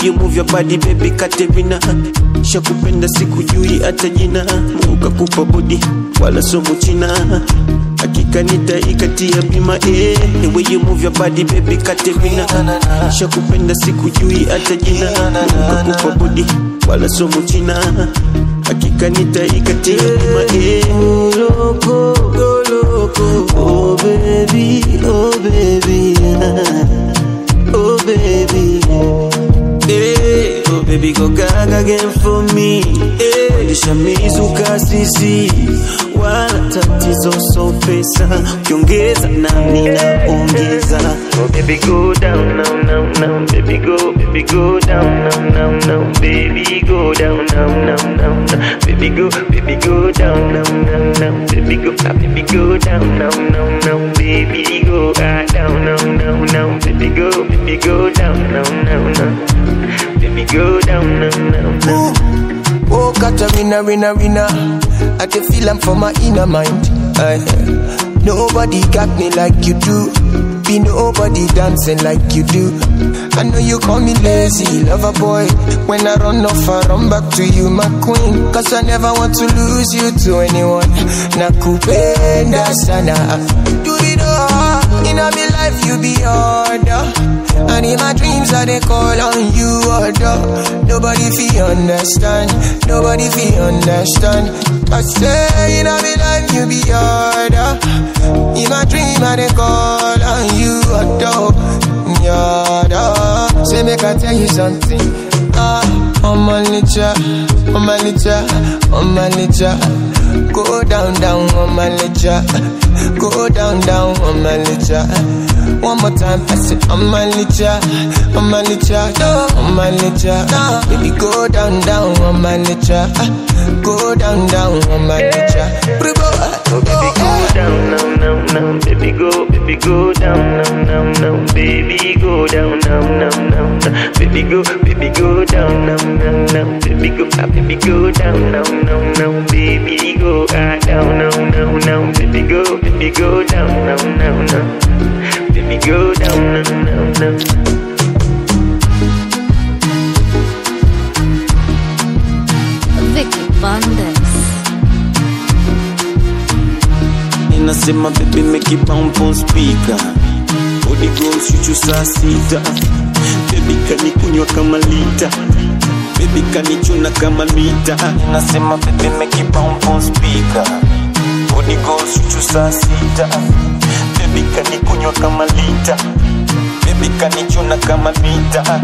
you move your body baby Katerina. Shakupenda sikujui hata jina, Mungu kakupa body wala somo china. Hakika nitaikatia bima the way you move your body baby Katerina. Shakupenda sikujui hata jina, Mungu kakupa body wala somo china. Hakika nitaikatia bima go loco, go loco. Oh baby, oh baby, oh baby. Hey, oh baby, go gaga again for me. Hey, nishamizuka sisi, wala tatizo so pesa. Ukiongeza na ninaongeza. Oh baby, go down now, now, now. Baby, go down now, now, now. Baby, go down now, now, now, now. Baby, go down now, now, now. Baby, go down now, now, now. Baby, go down now, now, now. Baby, go down now, now, now. Baby, go down now, now, now. Oh, Katerina, Rina, Rina. I can feel I'm from my inner mind. Nobody got me like you do. Be nobody dancing like you do. I know you call me lazy, lover boy. When I run off, I run back to you, my queen. Cause I never want to lose you to anyone. Nakupenda sana. Do it all. In my life you be order. And in my dreams I dey call on you, order. Nobody feel understand. Nobody feel understand. I say in my life you be order. In my dream I dey call on you, order. Say make I tell you something. On my licha, on my licha, on my licha. Go down, down on my licha. Go down, down on my licha. One more time, I say on my licha, on my licha, on my licha. Baby, go down, down on my licha. Go down, down on my licha. Oh baby, go down now, now, now. Baby, go down now, now, now. Baby, go down now, now, now, now. Baby, go down now, now, now. Baby, go down now, now, now. Baby, go down now, now, now. Baby, go down now, now, now. Baby, go down now, now, now. Vicky Bandes. Nasema baby make it bounce on speaker. Body goes chuchu saa sita. Baby kanikunywa kama lita. Baby kanichuna kama mita. Nasema baby make it bounce on speaker. Body goes chuchu saa sita. Baby kanikunywa kama lita. Baby kanichuna kama mita.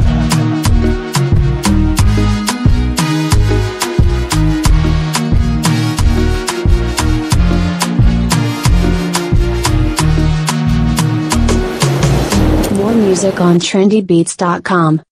More music on trendybeats.com.